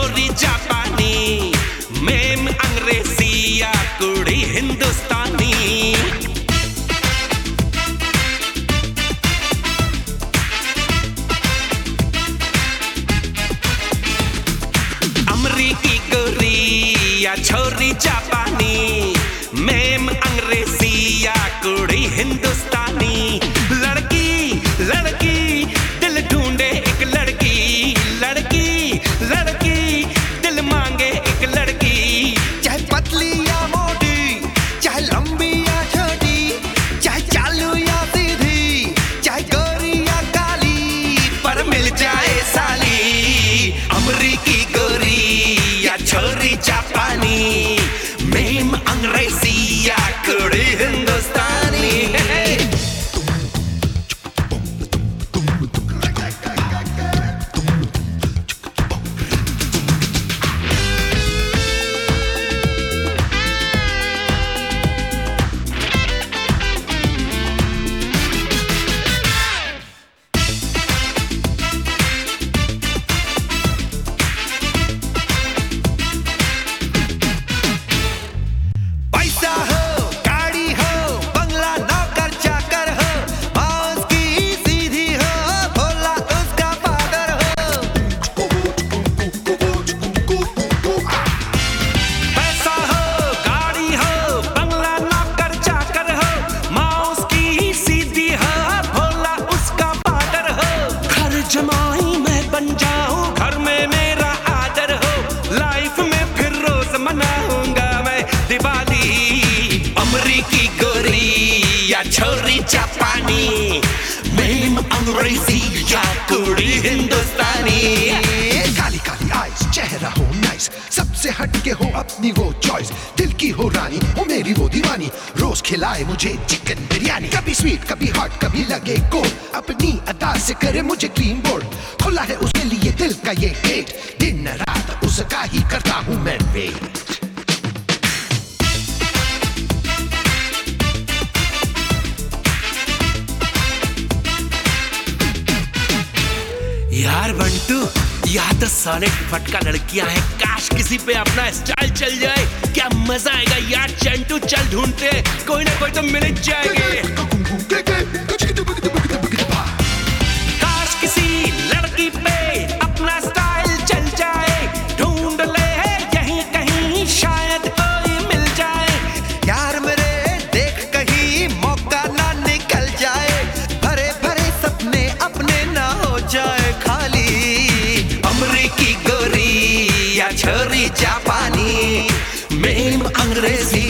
छोरी जापानी, मेम अंग्रेजी या कुड़ी हिंदुस्तानी। अमरीकी गोरी या छोरी जापानी, मेम अंग्रेजी या कुड़ी हिंदुस्तानी। लड़की लड़की दिल ढूंढे एक लड़की, लड़की लड़की दिल मांगे एक लड़की। चाहे पतली या मोटी, चाहे लंबी या छोटी, चाहे चालू या सीधी, चाहे गोरी या काली, पर मिल जाए साली। अमरीकी गोरी या छोरी जापानी, मेम अंग्रेजी या कुड़ी हिंदुस्तानी। पैसा हो, गाड़ी हो, बंगला, नौकर चाकर हो, माँ उसकी सीधी हो, भोला उसका फादर हो। पैसा हो, गाड़ी हो, बंगला, नौकर चाकर हो, माँ उसकी सीधी हो, भोला उसका फादर हो। घर जमाई मैं बन जाऊं, घर में मेरा आदर हो, लाइफ में फिर रोज मनाऊंगा मैं दिवाली। अमरीकी गोरी या छोरी जापानी, मेम अंग्रेजी या कुड़ी हिंदुस्तानी। काली काली आइज, चेहरा हो नाइस, सबसे हटके हो अपनी वो चॉइस। दिल की हो रानी, हो मेरी वो दीवानी, रोज खिलाए मुझे चिकन बिरयानी। कभी स्वीट, कभी हॉट, कभी लगे कोल्ड, अपनी अदा से करे मुझे क्लीन बोर्ड। खुला है उसके लिए दिल का ये गेट, दिन रात उसका ही करता हूँ मैं वेट। यार बंटू, यहाँ तो सॉलिड फटका लड़कियां हैं, काश किसी पे अपना स्टाइल चल जाए, क्या मजा आएगा यार। चंटू चल ढूंढते, कोई ना कोई तो मिल ही जाएंगे। काश किसी लड़की पे अपना स्टाइल चल जाए, ढूंढ ले यहीं कहीं शायद कोई मिल जाए। यार मेरे देख कहीं मौका ना निकल जाए, भरे भरे सपने अपने ना हो जाए खाली। अमरीकी गोरी या छोरी जापानी, मेम अंग्रेजी